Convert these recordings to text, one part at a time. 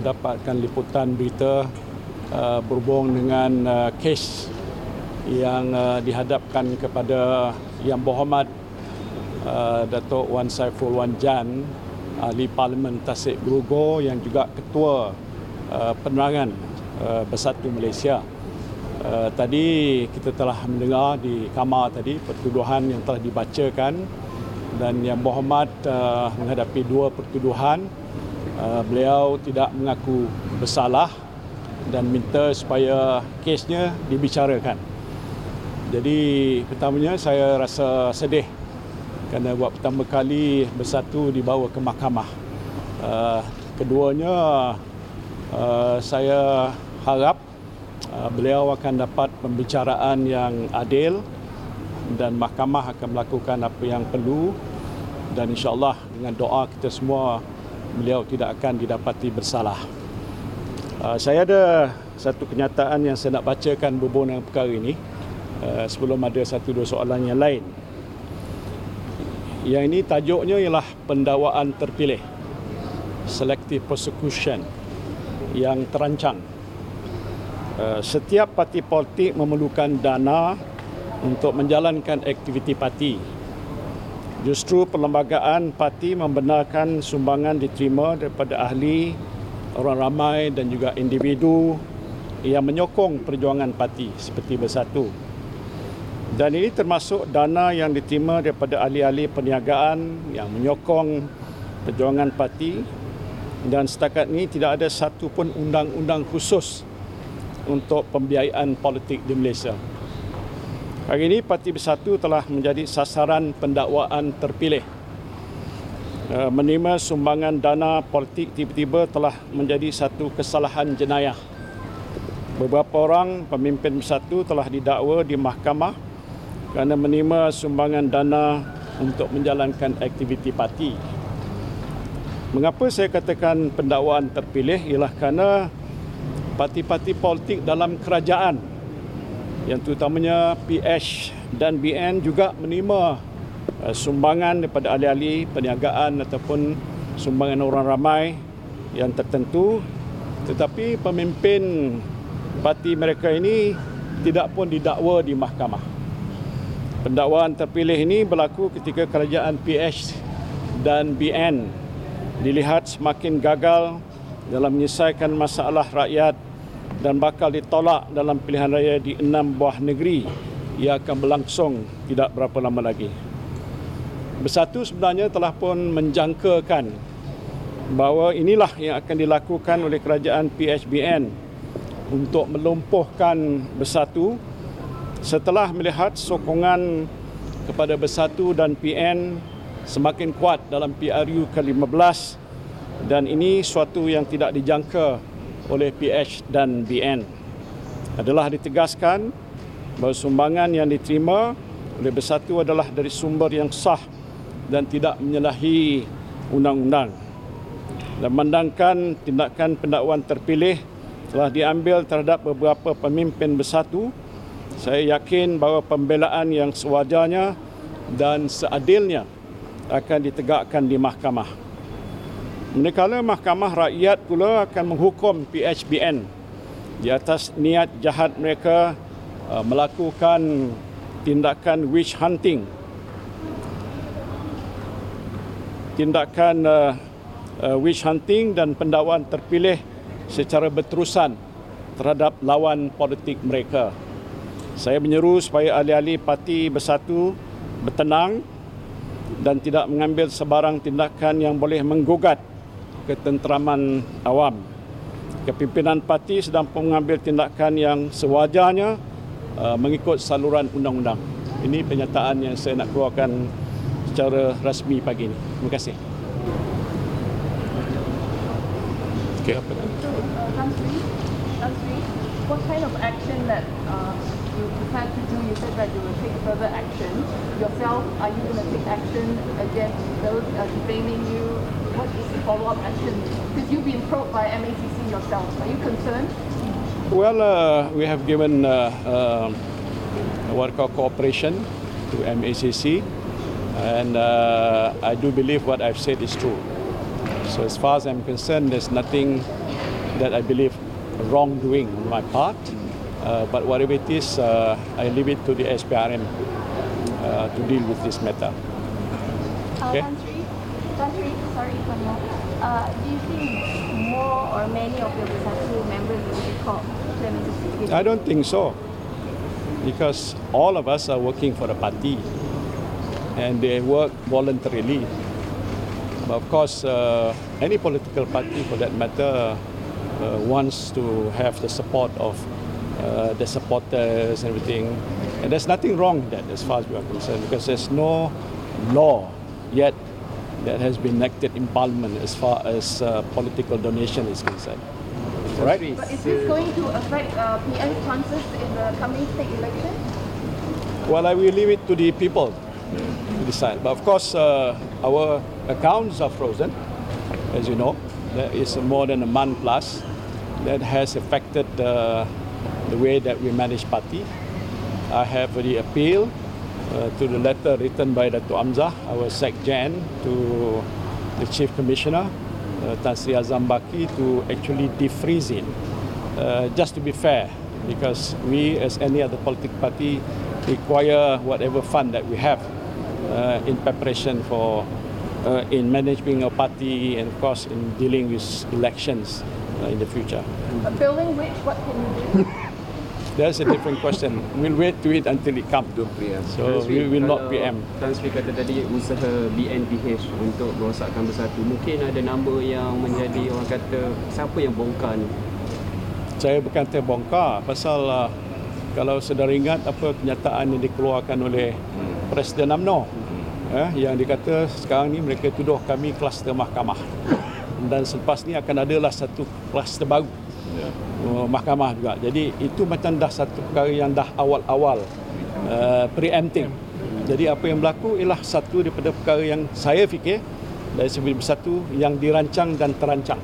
mendapatkan liputan berita berhubung dengan kes yang dihadapkan kepada Yang Berhormat Datuk Wan Saiful Wan Jan, Ahli Parlimen Tasik Grogol yang juga Ketua Penerangan Bersatu Malaysia. Tadi kita telah mendengar di kamar tadi pertuduhan yang telah dibacakan, dan Yang Berhormat menghadapi dua pertuduhan. Beliau tidak mengaku bersalah dan minta supaya kesnya dibicarakan. Jadi pertamanya saya rasa sedih kerana buat pertama kali Bersatu dibawa ke mahkamah. Keduanya saya harap beliau akan dapat pembicaraan yang adil dan mahkamah akan melakukan apa yang perlu, dan insya-Allah dengan doa kita semua beliau tidak akan didapati bersalah. Saya ada satu kenyataan yang saya nak bacakan berhubung dengan perkara ini sebelum ada satu dua soalan yang lain. Yang ini tajuknya ialah pendakwaan terpilih, selective prosecution yang terancang. Setiap parti politik memerlukan dana untuk menjalankan aktiviti parti. Justru perlembagaan parti membenarkan sumbangan diterima daripada ahli, orang ramai dan juga individu yang menyokong perjuangan parti seperti Bersatu. Dan ini termasuk dana yang diterima daripada ahli-ahli perniagaan yang menyokong perjuangan parti, dan setakat ini tidak ada satu pun undang-undang khusus untuk pembiayaan politik di Malaysia. Hari ini Parti Bersatu telah menjadi sasaran pendakwaan terpilih. Menerima sumbangan dana politik tiba-tiba telah menjadi satu kesalahan jenayah. Beberapa orang pemimpin Bersatu telah didakwa di mahkamah kerana menerima sumbangan dana untuk menjalankan aktiviti parti. Mengapa saya katakan pendakwaan terpilih ialah kerana parti-parti politik dalam kerajaan yang terutamanya PH dan BN juga menerima sumbangan daripada ahli-ahli perniagaan ataupun sumbangan orang ramai yang tertentu, tetapi pemimpin parti mereka ini tidak pun didakwa di mahkamah. Pendakwaan terpilih ini berlaku ketika kerajaan PH dan BN dilihat semakin gagal dalam menyelesaikan masalah rakyat dan bakal ditolak dalam pilihan raya di 6 buah negeri yang akan berlangsung tidak berapa lama lagi. Bersatu sebenarnya telah pun menjangkakan bahawa inilah yang akan dilakukan oleh kerajaan PHBN untuk melumpuhkan Bersatu setelah melihat sokongan kepada Bersatu dan PN semakin kuat dalam PRU ke-15, dan ini suatu yang tidak dijangka oleh PH dan BN. Adalah ditegaskan bahawa sumbangan yang diterima oleh Bersatu adalah dari sumber yang sah dan tidak menyalahi undang-undang. Dan memandangkan tindakan pendakwaan terpilih telah diambil terhadap beberapa pemimpin Bersatu, saya yakin bahawa pembelaan yang sewajarnya dan seadilnya akan ditegakkan di mahkamah. Manakala mahkamah rakyat pula akan menghukum PHBN di atas niat jahat mereka melakukan tindakan witch hunting, witch hunting dan pendakwaan terpilih secara berterusan terhadap lawan politik mereka. Saya menyeru supaya ahli-ahli Parti Bersatu bertenang dan tidak mengambil sebarang tindakan yang boleh menggugat ketenteraman awam. Kepimpinan parti sedang mengambil tindakan yang sewajarnya mengikut saluran undang-undang. Ini pernyataan yang saya nak keluarkan secara rasmi pagi ini. Terima kasih. Okay. Tan Sri, what kind of action that you plan to do? You said that you will take further action. Yourself, are you going to take action against those defaming you? What is the follow-up action? Because you've been probed by MACC yourself. Are you concerned? Well, we have given what we call cooperation to MACC, and I do believe what I've said is true. So as far as I'm concerned, there's nothing that I believe wrongdoing on my part. But whatever it is, I leave it to the SPRM to deal with this matter. Okay. Tan Sri, sorry for more. Do you think more or many of your Bersatu members will be called clemency? I don't think so, because all of us are working for the party and they work voluntarily. But of course, any political party for that matter wants to have the support of the supporters and everything. And there's nothing wrong with that as far as we are concerned, because there's no law yet that has been enacted in Parliament as far as political donation is concerned. Right? But is this going to affect PM's chances in the coming state election? Well, I will leave it to the people to decide. But of course, our accounts are frozen, as you know. There is more than a month plus. That has affected the way that we manage party. I have already appealed to the letter written by Dato' Amzah, our Sec-Gen, to the Chief Commissioner, Tan Sri Azam Baki, to actually defreeze it. Just to be fair, because we, as any other political party, require whatever fund that we have in preparation for, in managing a party and of course in dealing with elections in the future. Appealing which, what can you do? That's a different question. We'll wait to it until it comes. So we will not preempt. Tan Sri kata tadi usaha BNPH untuk merosakkan Bersatu. Mungkin ada nama yang menjadi orang kata siapa yang bongkar ni? Saya bukan terbongkar pasal kalau sedar ingat apa kenyataan yang dikeluarkan oleh Presiden UMNO yang dikata sekarang ni mereka tuduh kami kluster mahkamah. Dan selepas ni akan adalah satu kluster baru. Mahkamah juga. Jadi itu macam dah satu perkara yang dah awal-awal preempting. Jadi apa yang berlaku ialah satu daripada perkara yang saya fikir dari segi Bersatu yang dirancang dan terancang.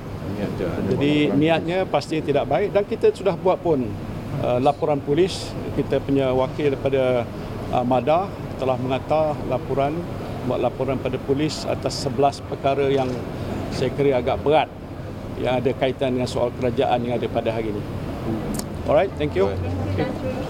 Jadi niatnya pasti tidak baik dan kita sudah buat pun laporan polis. Kita punya wakil daripada MADA telah menghantar buat laporan pada polis atas 11 perkara yang saya kira agak berat yang ada kaitan dengan soal kerajaan yang ada pada hari ini. Alright, thank you. Thank you, Tan Sri.